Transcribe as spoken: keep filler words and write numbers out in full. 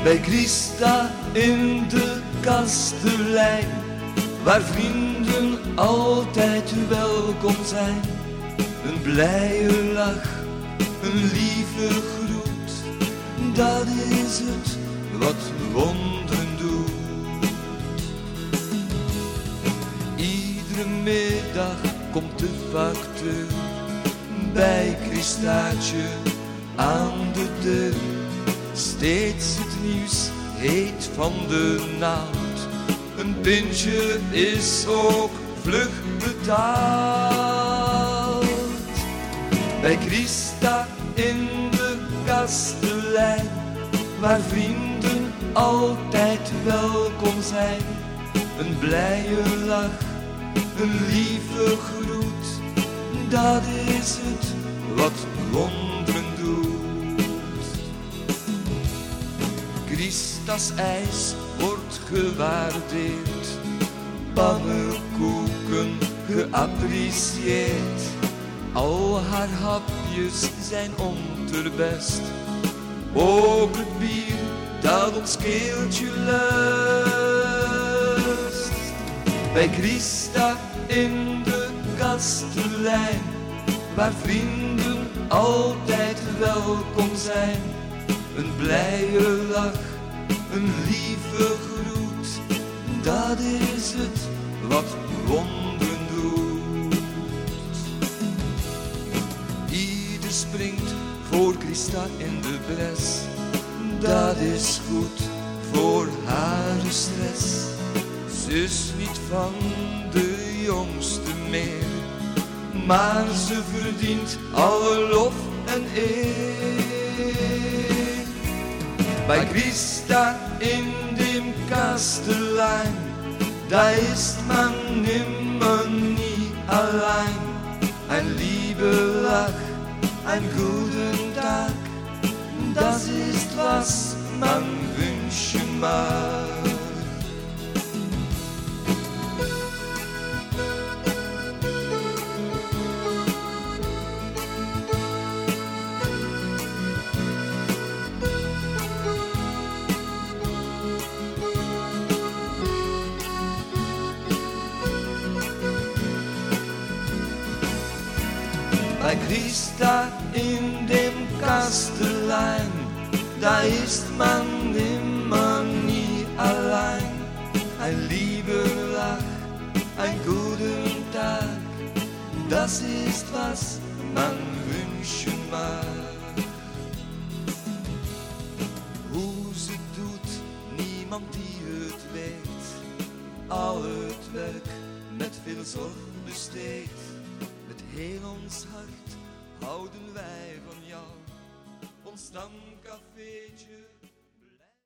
Bij Christa in de kastelein, waar vrienden altijd welkom zijn. Een blije lach, een lieve groet, dat is het wat wonderen doet. Iedere middag komt de facteur bij Christaatje aan de deur. Steeds het nieuws heet van de naald, een pintje is ook vlug betaald. Bij Christa in de kastelein, waar vrienden altijd welkom zijn. Een blije lach, een lieve groet, dat is het wat wonderen doet. Christa's ijs wordt gewaardeerd, pannenkoeken geapprecieerd. Al haar hapjes zijn onderbest, ook het bier dat ons keeltje lust. Bij Christa in de kastelein, waar vrienden altijd welkom zijn. Een blije lach, een lieve groet, dat is het wat wonderen doet. Ieder springt voor Christa in de bres, dat is goed voor haar stress. Ze is niet van de jongste meer, maar ze verdient alle lof en eer. Bei Christa in dem Kastelein, da ist man nimmer nie allein. Ein liebe Lach, ein guten Tag, das ist was man wünschen mag. Bei Christa in dem Kastelein, da ist man nimmer nie allein. Ein lieber Lach, ein guten Tag, das ist was man wünschen mag. Hoe ze doet, niemand die het weet. Al het werk met veel zorg besteed. Met heel ons hart houden wij van jou, ons stamcafeetje.